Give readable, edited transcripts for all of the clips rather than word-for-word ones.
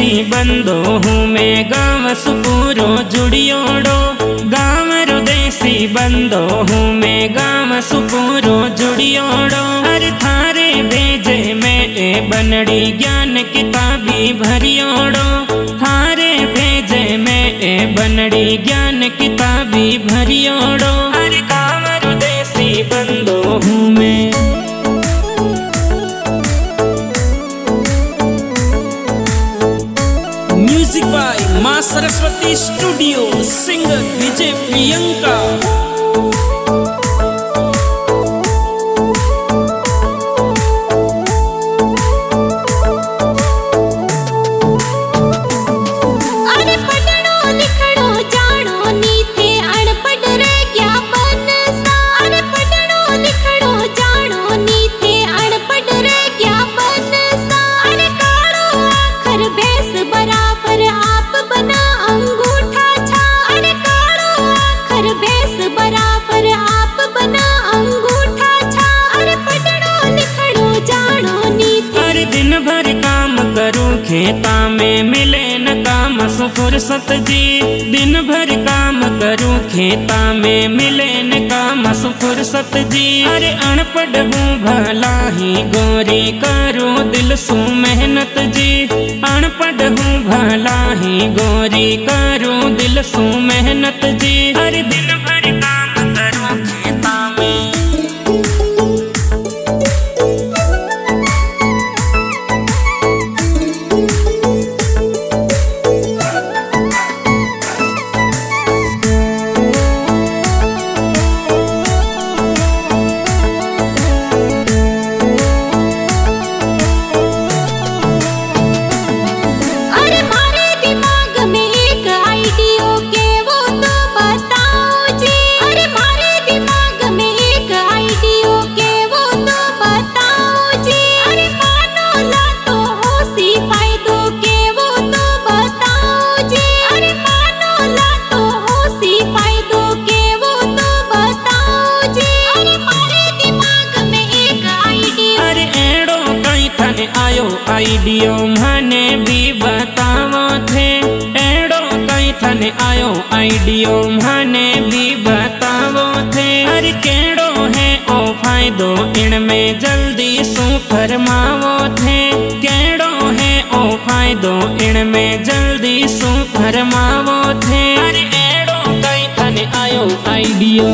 देसी बंदो हूँ मैं गाँव सुपूरो जुड़ियोड़ो। गाँव रो देसी बंदो हूँ मैं गाँव सुपूरो जुड़ियोड़ो। हर थारे भेजे मैं ए बनड़ी ज्ञान किताबी भरियोड़ो। थारे भेजे मैं ए बनड़ी ज्ञान किताबी भरियोड़ो। हर गाँव रो देसी बंदो हूँ मैं। म्यूजिक बाय मां सरस्वती स्टूडियो, सिंगर विजय प्रियंका। खेता में मिले न काम सु फुर्सत जी। दिन भर काम करूं खेता में मिले न काम सु फुर्सत जी। अरे अनपढ़ हूँ भला ही गोरी करूं दिल सु मेहनत जी। अनपढ़ हूँ भला ही गोरी करूं दिल सु मेहनत जी। अरे दिन भर काम करूं खेता में। आइडियो मने भी बतावो थे। एड़ो कई थने आयो आइडियो मने भी बतावो थे। अरे केड़ो है ओ फायदो इनमें जल्दी सु फरमावो थे। केड़ो है ओ फायदो इनमें जल्दी सु फरमावो थे। अरे एड़ो कई थने आयो आइडियो।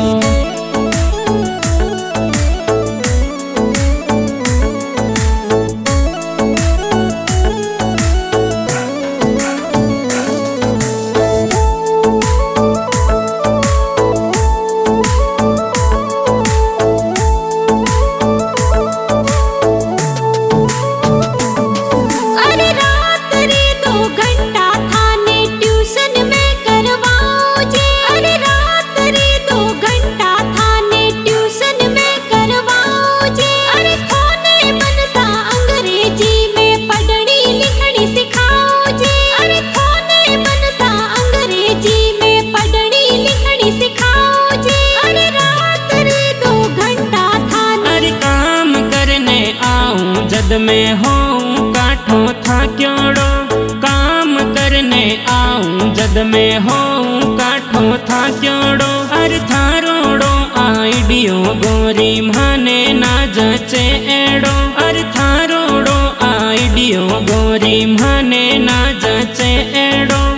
जद में होऊं काठो था क्योड़ो। काम करने आऊं जद में होऊं काठो था क्योड़ो। अर थारोड़ो आइडियो गोरी माने ना जचे एड़ो। अर थारोड़ो आइडियो गोरी माने ना जचे एड़ो।